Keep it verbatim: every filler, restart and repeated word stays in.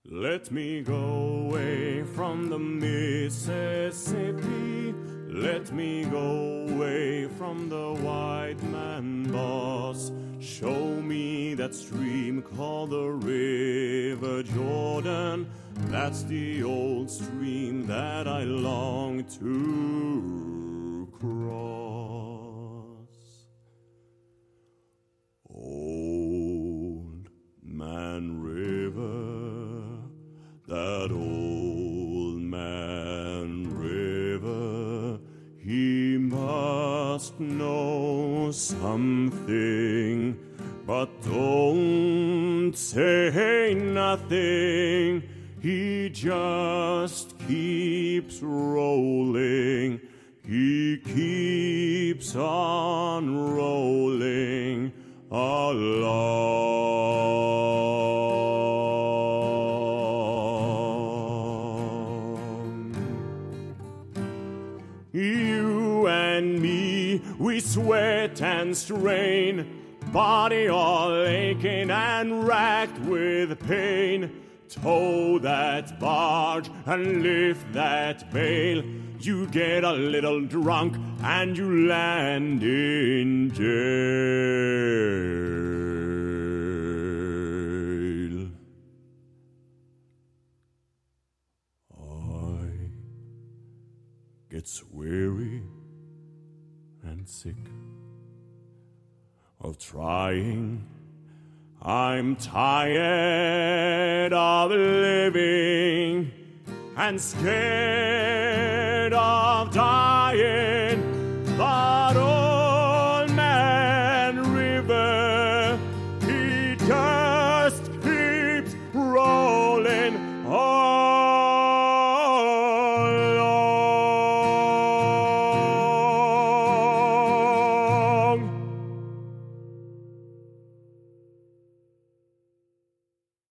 Let me go away from the Mississippi. Let me go away from the white man boss. Show me that stream called the River Jordan. That's the old stream that I long to cross. Old Man River, that old man river, he must know something, but don't say nothing. He just keeps rolling, he keeps on rolling along. You and me, we sweat and strain, body all aching and racked with pain. Tow that barge and lift that bale. You get a little drunk and you land in jail. I get weary and sick of trying. I'm tired of living and scared of dying.